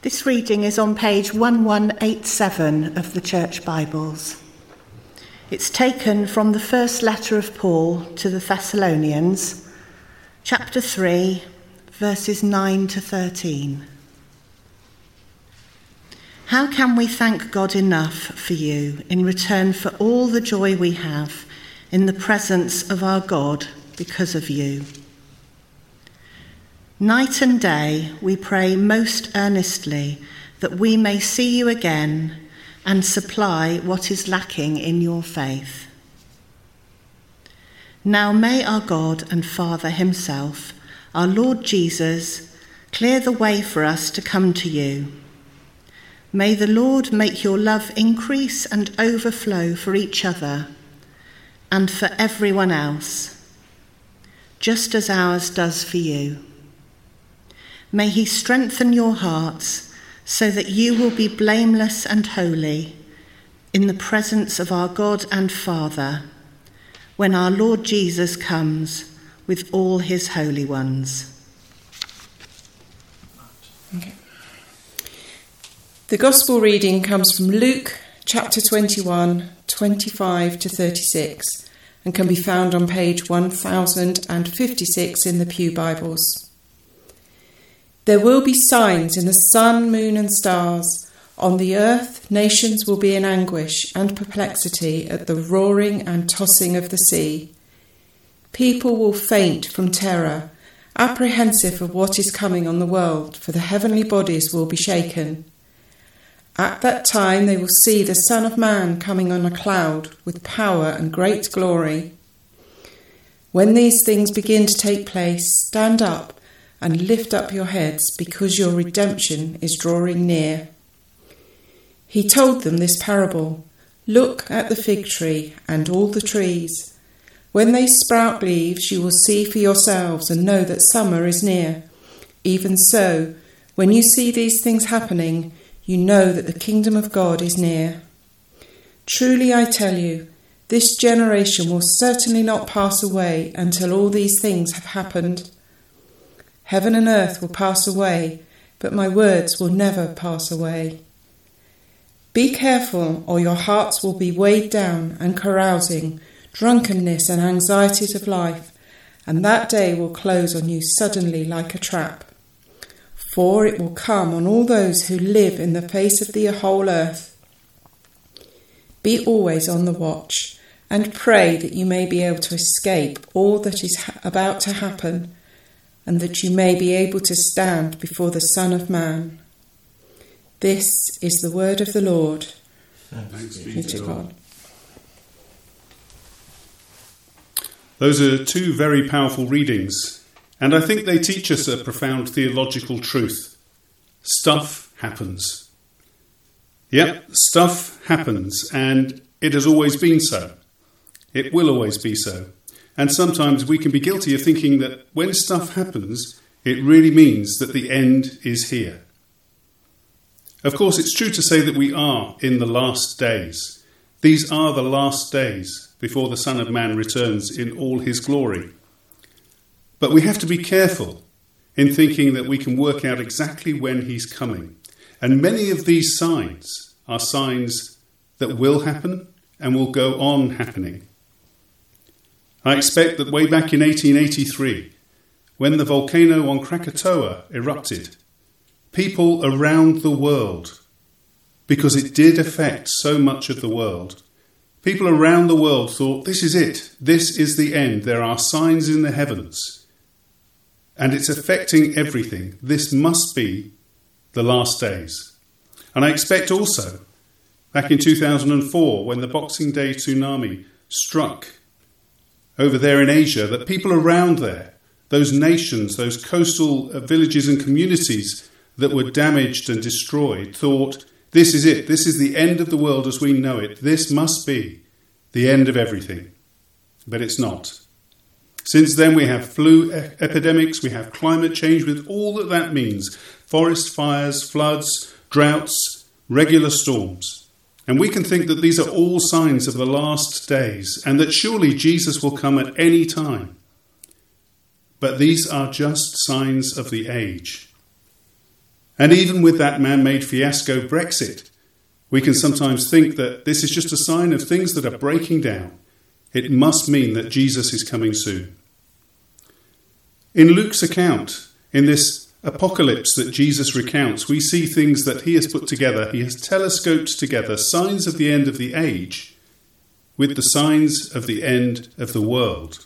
This reading is on page 1187 of the Church Bibles. It's taken from the first letter of Paul to the Thessalonians, chapter 3, verses 9 to 13. How can we thank God enough for you in return for all the joy we have in the presence of our God because of you? Night and day we pray most earnestly that we may see you again and supply what is lacking in your faith. Now may our God and Father himself, our Lord Jesus, clear the way for us to come to you. May the Lord make your love increase and overflow for each other and for everyone else, just as ours does for you. May he strengthen your hearts so that you will be blameless and holy in the presence of our God and Father when our Lord Jesus comes with all his holy ones. Okay. The Gospel reading comes from Luke chapter 21, 25 to 36 and can be found on page 1056 in the Pew Bibles. There will be signs in the sun, moon and stars. On the earth, nations will be in anguish and perplexity at the roaring and tossing of the sea. People will faint from terror, apprehensive of what is coming on the world, for the heavenly bodies will be shaken. At that time they will see the Son of Man coming on a cloud with power and great glory. When these things begin to take place, stand up and lift up your heads, because your redemption is drawing near. He told them this parable. Look at the fig tree and all the trees. When they sprout leaves, you will see for yourselves and know that summer is near. Even so, when you see these things happening, you know that the kingdom of God is near. Truly I tell you, this generation will certainly not pass away until all these things have happened. Heaven and earth will pass away, but my words will never pass away. Be careful, or your hearts will be weighed down and carousing, drunkenness and anxieties of life, and that day will close on you suddenly like a trap. For it will come on all those who live in the face of the whole earth. Be always on the watch, and pray that you may be able to escape all that is about to happen, and that you may be able to stand before the Son of Man. This is the word of the Lord. Thanks be to God. Those are two very powerful readings, and I think they teach us a profound theological truth. Stuff happens. Yep, stuff happens, and it has always been so. It will always be so. And sometimes we can be guilty of thinking that when stuff happens, it really means that the end is here. Of course, it's true to say that we are in the last days. These are the last days before the Son of Man returns in all his glory. But we have to be careful in thinking that we can work out exactly when he's coming. And many of these signs are signs that will happen and will go on happening. I expect that way back in 1883, when the volcano on Krakatoa erupted, people around the world, because it did affect so much of the world, people around the world thought, this is it, this is the end, there are signs in the heavens, and it's affecting everything. This must be the last days. And I expect also, back in 2004, when the Boxing Day tsunami struck over there in Asia, that people around there, those nations, those coastal villages and communities that were damaged and destroyed, thought, this is it, this is the end of the world as we know it, this must be the end of everything. But it's not. Since then we have flu epidemics, we have climate change with all that that means, forest fires, floods, droughts, regular storms. And we can think that these are all signs of the last days and that surely Jesus will come at any time. But these are just signs of the age. And even with that man-made fiasco Brexit, we can sometimes think that this is just a sign of things that are breaking down. It must mean that Jesus is coming soon. In Luke's account, in this apocalypse that Jesus recounts, we see things that he has put together. He has telescoped together signs of the end of the age with the signs of the end of the world.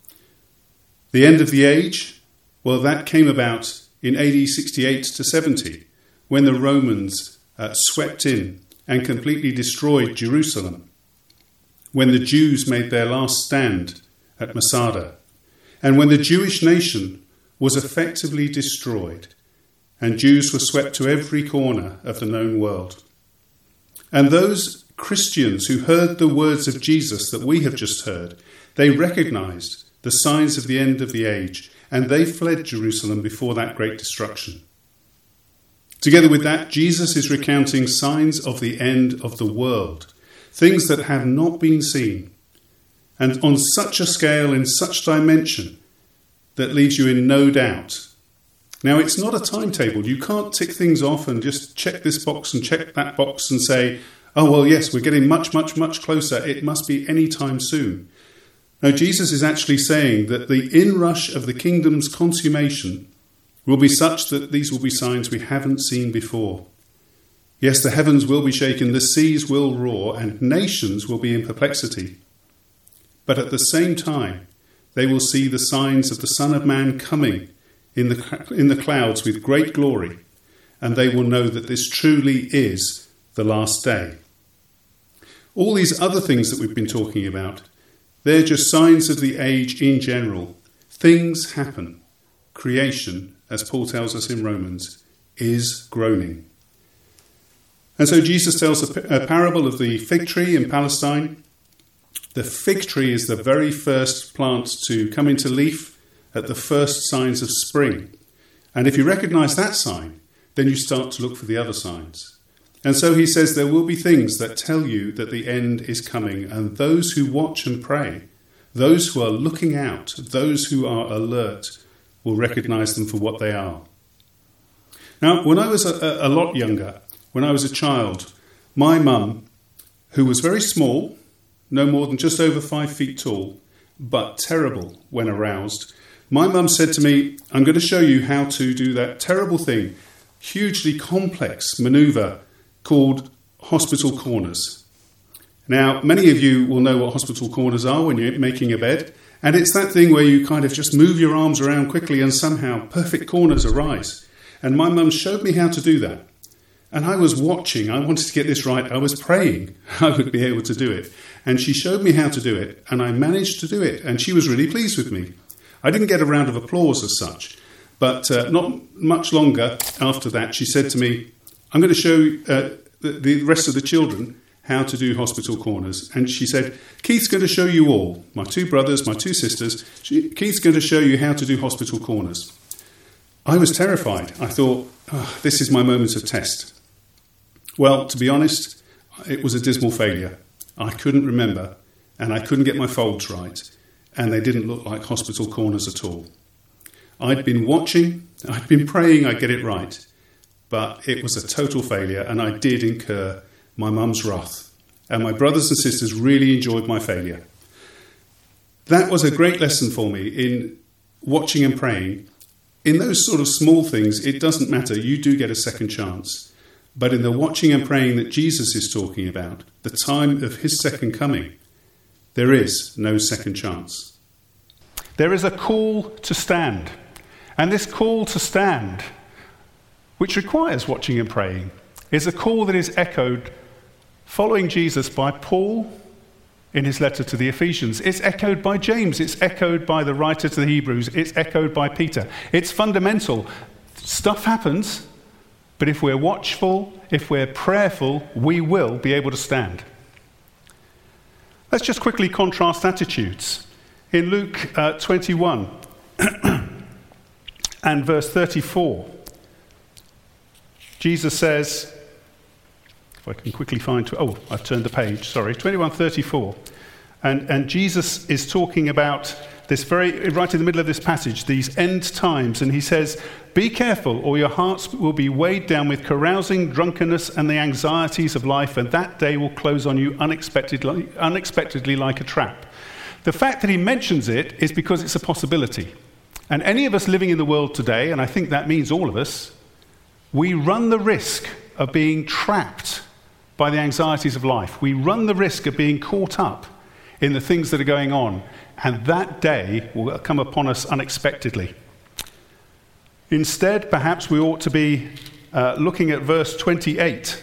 The end of the age, well, that came about in AD 68 to 70, when the Romans swept in and completely destroyed Jerusalem, when the Jews made their last stand at Masada, and when the Jewish nation was effectively destroyed, and Jews were swept to every corner of the known world. And those Christians who heard the words of Jesus that we have just heard, they recognized the signs of the end of the age, and they fled Jerusalem before that great destruction. Together with that, Jesus is recounting signs of the end of the world, things that have not been seen, and on such a scale, in such dimension, that leaves you in no doubt. Now, it's not a timetable. You can't tick things off and just check this box and check that box and say, oh, well, yes, we're getting much, much, much closer. It must be any time soon. No, Jesus is actually saying that the inrush of the kingdom's consummation will be such that these will be signs we haven't seen before. Yes, the heavens will be shaken, the seas will roar, and nations will be in perplexity. But at the same time, they will see the signs of the Son of Man coming in the clouds with great glory, and they will know that this truly is the last day. All these other things that we've been talking about, they're just signs of the age in general. Things happen. Creation, as Paul tells us in Romans, is groaning. And so Jesus tells a parable of the fig tree in Palestine. The fig tree is the very first plant to come into leaf at the first signs of spring. And if you recognize that sign, then you start to look for the other signs. And so he says there will be things that tell you that the end is coming, and those who watch and pray, those who are looking out, those who are alert, will recognize them for what they are. Now, when I was a lot younger, when I was a child, my mum, who was very small, no more than just over 5 feet tall, but terrible when aroused, my mum said to me, I'm going to show you how to do that terrible thing, hugely complex manoeuvre called hospital corners. Now, many of you will know what hospital corners are when you're making a bed, and it's that thing where you kind of just move your arms around quickly and somehow perfect corners arise. And my mum showed me how to do that. And I was watching, I wanted to get this right, I was praying I would be able to do it. And she showed me how to do it, and I managed to do it, and she was really pleased with me. I didn't get a round of applause as such, but not much longer after that, she said to me, I'm going to show the rest of the children how to do hospital corners. And she said, Keith's going to show you all, my 2 brothers, my 2 sisters, Keith's going to show you how to do hospital corners. I was terrified. I thought, this is my moment of test. Well, to be honest, it was a dismal failure. I couldn't remember, and I couldn't get my folds right, and they didn't look like hospital corners at all. I'd been watching, I'd been praying I'd get it right, but it was a total failure, and I did incur my mum's wrath, and my brothers and sisters really enjoyed my failure. That was a great lesson for me in watching and praying. In those sort of small things, it doesn't matter, you do get a second chance. But in the watching and praying that Jesus is talking about, the time of his second coming, there is no second chance. There is a call to stand. And this call to stand, which requires watching and praying, is a call that is echoed following Jesus by Paul in his letter to the Ephesians. It's echoed by James. It's echoed by the writer to the Hebrews. It's echoed by Peter. It's fundamental. Stuff happens, but if we're watchful, if we're prayerful, we will be able to stand. Let's just quickly contrast attitudes. In Luke 21 and verse 34, Jesus says, if I can quickly find, I've turned the page, sorry, 21:34. And Jesus is talking about right in the middle of this passage, these end times, and he says, "Be careful, or your hearts will be weighed down with carousing, drunkenness, and the anxieties of life, and that day will close on you unexpectedly like a trap." The fact that he mentions it is because it's a possibility. And any of us living in the world today, and I think that means all of us, we run the risk of being trapped by the anxieties of life. We run the risk of being caught up in the things that are going on, and that day will come upon us unexpectedly. Instead, perhaps we ought to be looking at verse 28.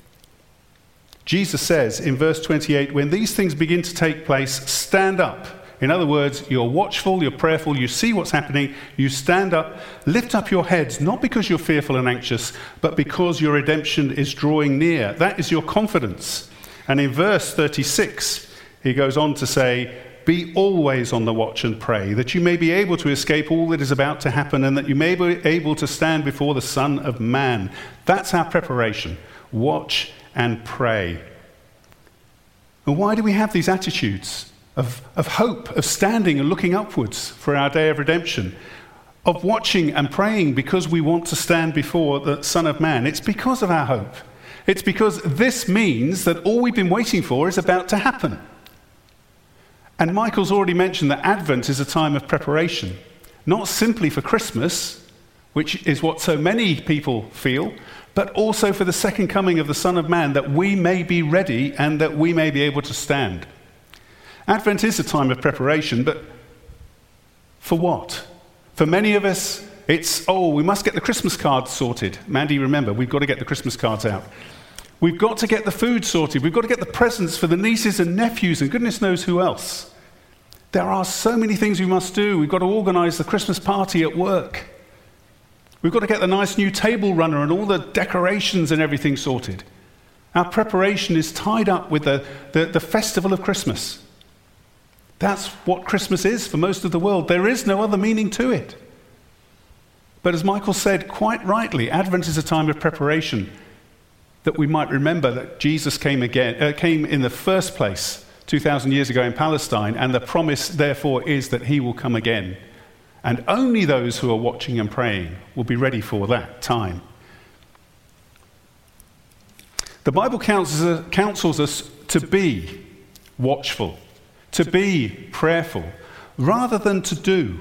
Jesus says in verse 28, "When these things begin to take place, stand up." In other words, you're watchful, you're prayerful, you see what's happening, you stand up, lift up your heads, not because you're fearful and anxious, but because your redemption is drawing near. That is your confidence. And in verse 36, he goes on to say, "Be always on the watch and pray, that you may be able to escape all that is about to happen, and that you may be able to stand before the Son of Man." That's our preparation. Watch and pray. And why do we have these attitudes of hope, of standing and looking upwards for our day of redemption, of watching and praying because we want to stand before the Son of Man? It's because of our hope. It's because this means that all we've been waiting for is about to happen. And Michael's already mentioned that Advent is a time of preparation, not simply for Christmas, which is what so many people feel, but also for the second coming of the Son of Man, that we may be ready and that we may be able to stand. Advent is a time of preparation, but for what? For many of us, it's, we must get the Christmas cards sorted. Mandy, remember, we've got to get the Christmas cards out. We've got to get the food sorted. We've got to get the presents for the nieces and nephews and goodness knows who else. There are so many things we must do. We've got to organise the Christmas party at work. We've got to get the nice new table runner and all the decorations and everything sorted. Our preparation is tied up with the festival of Christmas. That's what Christmas is for most of the world. There is no other meaning to it. But as Michael said quite rightly, Advent is a time of preparation, that we might remember that Jesus came in the first place 2,000 years ago in Palestine, and the promise therefore is that he will come again. And only those who are watching and praying will be ready for that time. The Bible counsels us to be watchful, to be prayerful, rather than to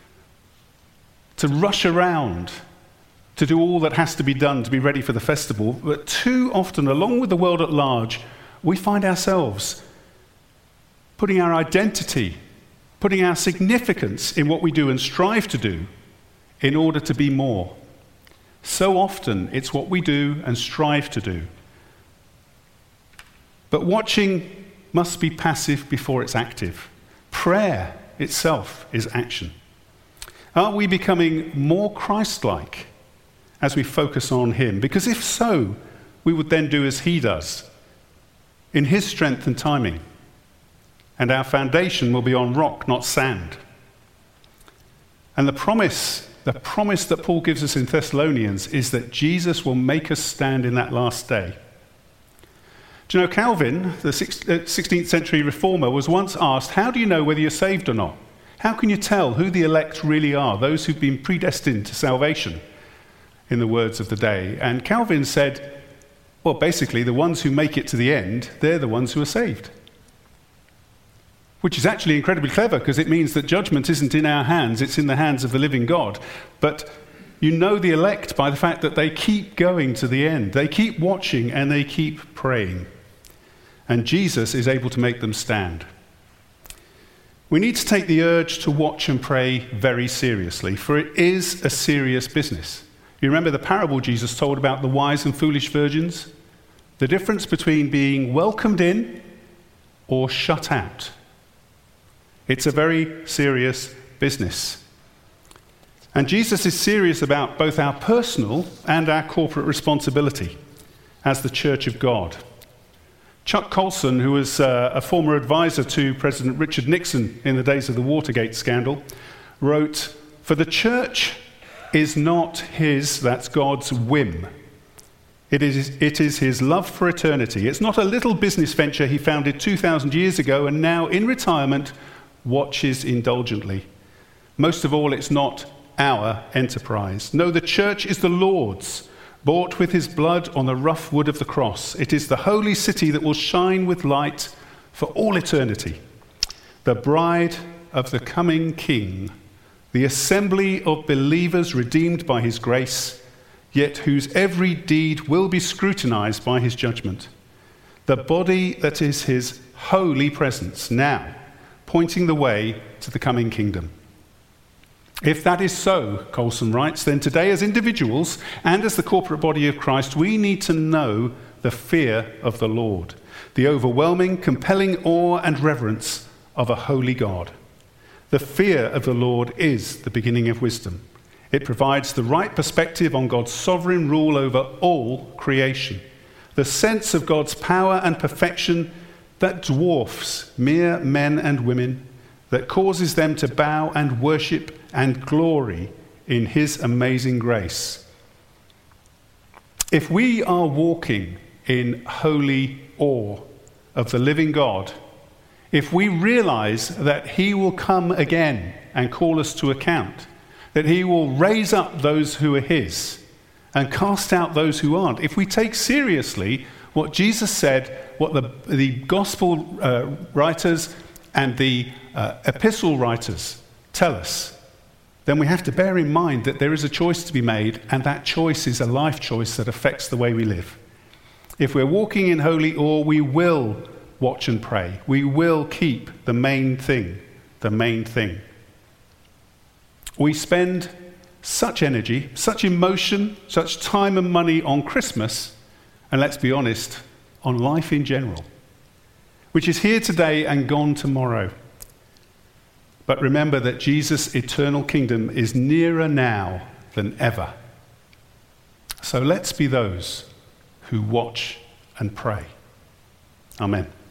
rush around, to do all that has to be done to be ready for the festival. But too often, along with the world at large, we find ourselves putting our identity, putting our significance in what we do and strive to do in order to be more. So often, it's what we do and strive to do. But watching must be passive before it's active. Prayer itself is action. Are we becoming more Christ-like as we focus on him? Because if so, we would then do as he does, in his strength and timing. And our foundation will be on rock, not sand. And the promise that Paul gives us in Thessalonians is that Jesus will make us stand in that last day. Do you know, Calvin, the 16th century reformer, was once asked, how do you know whether you're saved or not? How can you tell who the elect really are, those who've been predestined to salvation, in the words of the day? And Calvin said, well, basically, the ones who make it to the end, they're the ones who are saved. Which is actually incredibly clever, because it means that judgment isn't in our hands, it's in the hands of the living God. But you know the elect by the fact that they keep going to the end. They keep watching and they keep praying. And Jesus is able to make them stand. We need to take the urge to watch and pray very seriously, for it is a serious business. You remember the parable Jesus told about the wise and foolish virgins? The difference between being welcomed in or shut out. It's a very serious business. And Jesus is serious about both our personal and our corporate responsibility as the Church of God. Chuck Colson, who was a former advisor to President Richard Nixon in the days of the Watergate scandal, wrote, "For the church is not his, that's God's, whim. It is his love for eternity. It's not a little business venture he founded 2,000 years ago and now, in retirement, watches indulgently. Most of all, it's not our enterprise. No, the church is the Lord's, bought with his blood on the rough wood of the cross. It is the holy city that will shine with light for all eternity. The bride of the coming King, the assembly of believers redeemed by his grace, yet whose every deed will be scrutinized by his judgment. The body that is his holy presence now, pointing the way to the coming kingdom. If that is so, Colson writes, then today as individuals and as the corporate body of Christ, we need to know the fear of the Lord, the overwhelming, compelling awe and reverence of a holy God. The fear of the Lord is the beginning of wisdom. It provides the right perspective on God's sovereign rule over all creation, the sense of God's power and perfection that dwarfs mere men and women, that causes them to bow and worship and glory in his amazing grace. If we are walking in holy awe of the living God, if we realize that he will come again and call us to account, that he will raise up those who are his and cast out those who aren't, if we take seriously what Jesus said, what the gospel writers and the epistle writers tell us, then we have to bear in mind that there is a choice to be made, and that choice is a life choice that affects the way we live. If we're walking in holy awe, we will watch and pray. We will keep the main thing, the main thing. We spend such energy, such emotion, such time and money on Christmas, and let's be honest, on life in general, which is here today and gone tomorrow. But remember that Jesus' eternal kingdom is nearer now than ever. So let's be those who watch and pray. Amen.